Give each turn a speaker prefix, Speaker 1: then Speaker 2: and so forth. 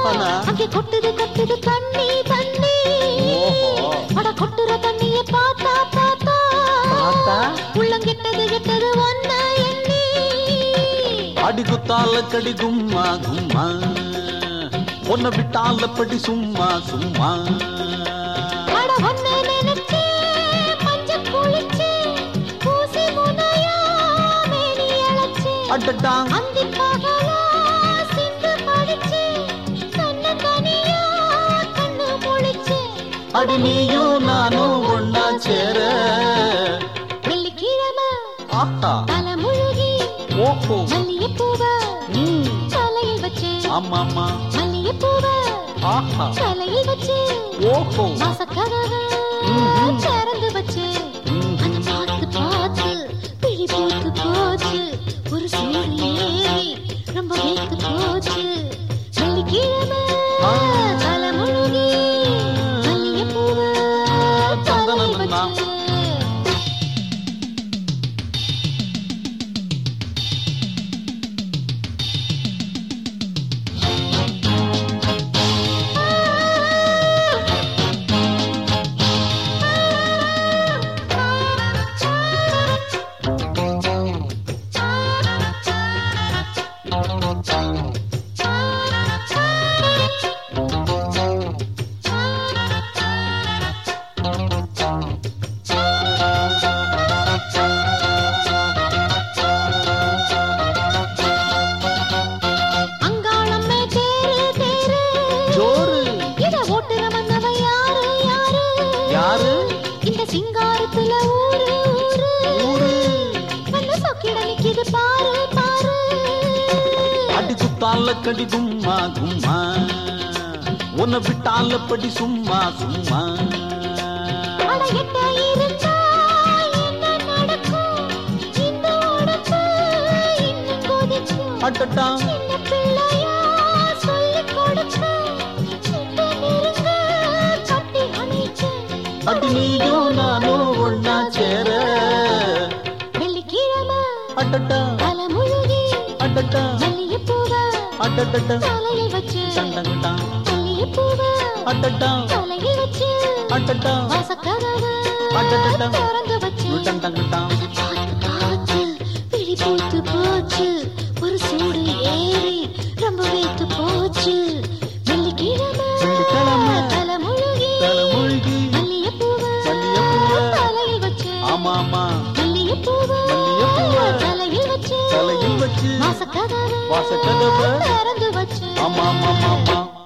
Speaker 1: அப்பனா
Speaker 2: அங்கே கொட்டுது கொட்டுது தண்ணி தண்ணி அட கொட்டுற தண்ணியை பார்த்தா பார்த்தா உள்ளங்கெட்டது கெட்டது ஒன்ன எண்ணி
Speaker 1: அடிகுத்தால கடி கும்மா கும்மா ஒன்ன விட்டால படி சும்மா சும்மா
Speaker 2: அட ஒன்ன நினைச்சு மஞ்ச குளிச்சு பூசி முனையா மேனி அழைச்சு
Speaker 1: அடடா
Speaker 2: அந்தி பகலா சிந்து படிச்சு தன்ன தனியா கண்ணு முழிச்சு
Speaker 1: அடி நீயும் நானும் ஒன்னா சேர
Speaker 2: வெள்ளிக்கிழமை
Speaker 1: ஆஹா
Speaker 2: தலை முழுகி
Speaker 1: ஓஹோ
Speaker 2: மல்லிகைப்பூவ தலையில் வச்சு
Speaker 1: ஆமாமா
Speaker 2: மல்லிகைப்பூவ
Speaker 1: ஆஹா
Speaker 2: தலையில் வச்சு
Speaker 1: ஓஹோ
Speaker 2: வாசக்கதவை திறந்து வச்சு அதை பார்த்து பார்த்து பிழி பூத்து போச்சு ஒரு சூடு ஏறி ரொம்ப வேத்து போச்சு வெள்ளிக்கிழமை தலை முழுகி மல்லிகைப்பூவ தலையில் வச்சு இந்த சிங்காரத்துல ஊரு ஊரு நல்ல சொக்கிட நிக்குது பாரு பாரு
Speaker 1: அடி குத்தால கடி கும்மா கும்மா உன்னை விட்டால படி சும்மா சும்மா
Speaker 2: அட எட்ட இருந்தா என்ன நடக்கும் இந்த உடம்பு இன்னும் கொதிக்கும்
Speaker 1: அடடா
Speaker 2: சின்ன பிள்ளையா சொல்லிக் கொடுக்க கிட்ட நெருங்க கட்டி அணைக்க
Speaker 1: அடி நீயும் நானும் ஒன்னா சேர
Speaker 2: வெள்ளிக்கிழமை
Speaker 1: அடடா
Speaker 2: தலை முழுகி
Speaker 1: அடடா
Speaker 2: மல்லிகைப்பூவ
Speaker 1: அடடா
Speaker 2: தலையில் வச்சு
Speaker 1: டண்டங்கடா
Speaker 2: மல்லிகைப்பூவ
Speaker 1: அடடா
Speaker 2: தலையில் வச்சு
Speaker 1: அடடா
Speaker 2: வாசக்கதவை
Speaker 1: அடடா
Speaker 2: திறந்து வச்சு
Speaker 1: டண்டங்கடா
Speaker 2: பார்த்து பார்த்து பிழி பூத்து போச்சு ஒரு சூடு ஏறி ரொம்ப வேத்து போச்சு வெள்ளிக்கிழமை தலை முழுகி மல்லிகைப்பூவ தலையில் வச்சு
Speaker 1: ஆமாமா
Speaker 2: மல்லிகைப்பூவ தலையில் வச்சு
Speaker 1: தலையில் வச்சு
Speaker 2: வாசக்கதவை
Speaker 1: வாசக்கதவை
Speaker 2: திறந்து வச்சு
Speaker 1: ஆமாமா